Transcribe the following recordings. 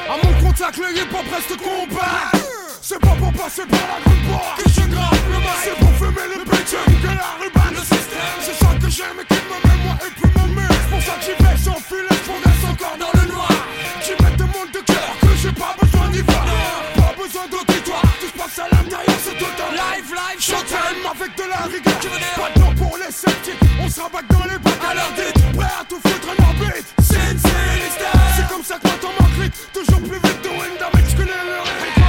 À mon contact, le hip-hop reste combat. C'est pas pour passer par la grande porte que je grappe le mic. C'est pour fumer le bitume que la ruban le système. C'est ça que j'aime et qui me met moi et puis mon mur. C'est pour ça que j'y vais sans filet, je progresse encore dans le noir. J'y mets des mondes de cœur que j'ai pas besoin d'y voir. Pas besoin d'auditoire, tout se passe à l'intérieur, c'est tout un live, showtime avec de la rigueur. Pas de temps pour les sceptiques, on se rabatte dans les bacs à leur dites. Prêt à tout foutre en orbite, c'est comme ça que moi t'en m'encrite. Toujours plus vite, doing damage que les leurs.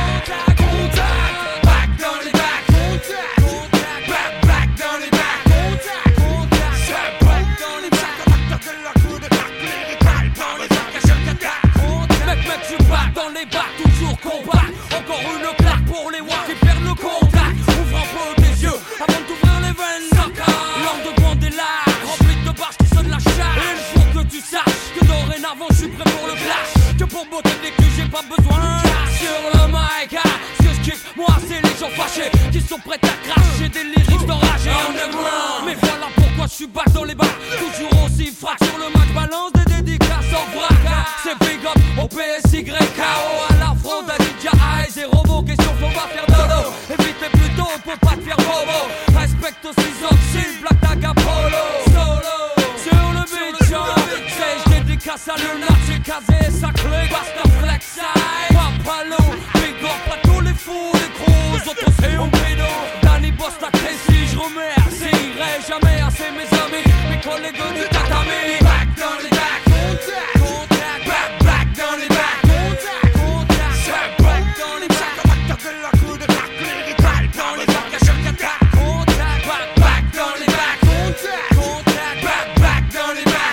Je suis prêt pour le clash, que pour beauté dès que j'ai pas besoin. Sur le mic, ce que je kiffe, moi c'est les gens fâchés qui sont prêts à cracher des lyrics d'orage et underground. Mais voilà pourquoi je suis back dans les bars, toujours aussi frac sur le mic, balance des dédicaces en vrac. C'est big up au PSYKO, à la fraude, à DJ Eyes et Robo. Question faut pas faire dodo, évitez plutôt pour pas te faire bobo. Respecte aussi Zoxy, Black Tag Apollo. Solo, sur le beat, casse à lunettes, j'ai casé sa clé, Basta Flex Papalo, big up à tous les fous, les gros, autres c'est un pédo. Danny Boss, la Casey, je remercierai jamais assez mes amis, mes collègues du tatami. Back dans les back, contact, back dans les back, contact, c'est back dans les back, contact de la coup de back, lyrical dans les back, à chaque attaque, contact, back dans les back, contact, back dans les back.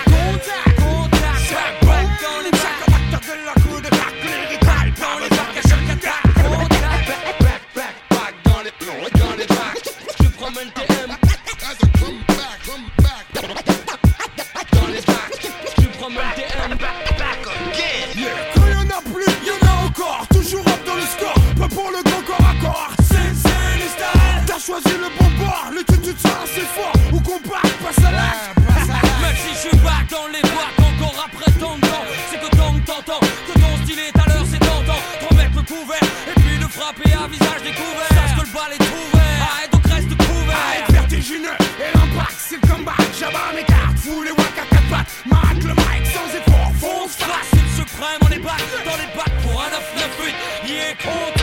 Choisis le bon bord, l'étude ça c'est fort. Ou combat, passe à l'acte. Même si je suis back dans les boîtes, encore après tant de temps, c'est que tant que t'entends, que ton style est à l'heure, c'est tentant. Trop mettre le couvert, et puis le frapper à visage découvert. Sache que le bal est ouvert, arrête donc reste couvert. Arrête vertigineux, et l'impact c'est le comeback. J'abats mes cartes, fous les wack à 4 pattes. Marque le mic sans effort, fonce face. C'est le suprême, on est back dans les bacs pour un 9-9-8. Yeah, compte.